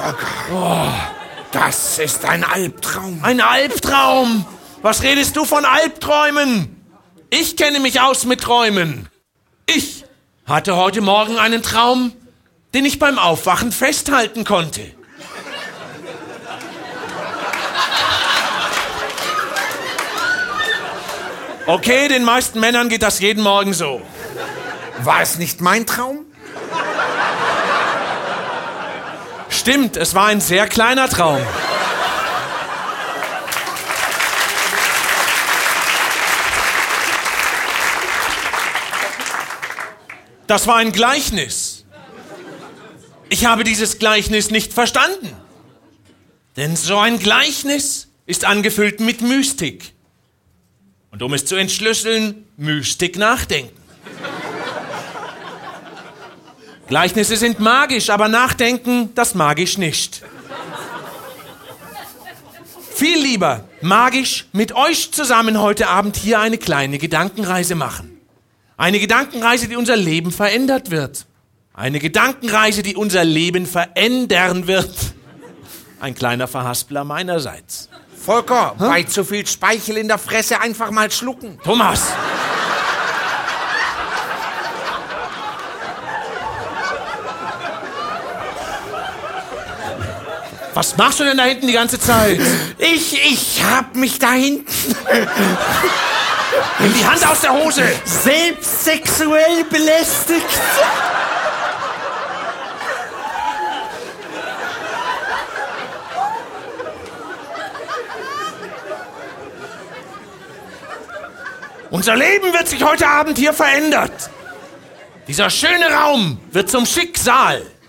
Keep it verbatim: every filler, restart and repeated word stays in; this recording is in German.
Volker, oh, das ist ein Albtraum. Ein Albtraum? Was redest du von Albträumen? Ich kenne mich aus mit Träumen. Ich hatte heute Morgen einen Traum, den ich beim Aufwachen festhalten konnte. Okay, den meisten Männern geht das jeden Morgen so. War es nicht mein Traum? Stimmt, es war ein sehr kleiner Traum. Das war ein Gleichnis. Ich habe dieses Gleichnis nicht verstanden. Denn so ein Gleichnis ist angefüllt mit Mystik. Und um es zu entschlüsseln, Mystik nachdenken. Gleichnisse sind magisch, aber Nachdenken, das magisch nicht. Viel lieber magisch mit euch zusammen heute Abend hier eine kleine Gedankenreise machen. Eine Gedankenreise, die unser Leben verändert wird. Eine Gedankenreise, die unser Leben verändern wird. Ein kleiner Verhaspler meinerseits. Volker, Hä? bei zu viel Speichel in der Fresse einfach mal schlucken. Thomas! Was machst du denn da hinten die ganze Zeit? Ich, ich hab mich da hinten... Nimm die Hand aus der Hose! Selbst sexuell belästigt. Unser Leben wird sich heute Abend hier verändert. Dieser schöne Raum wird zum Schicksal.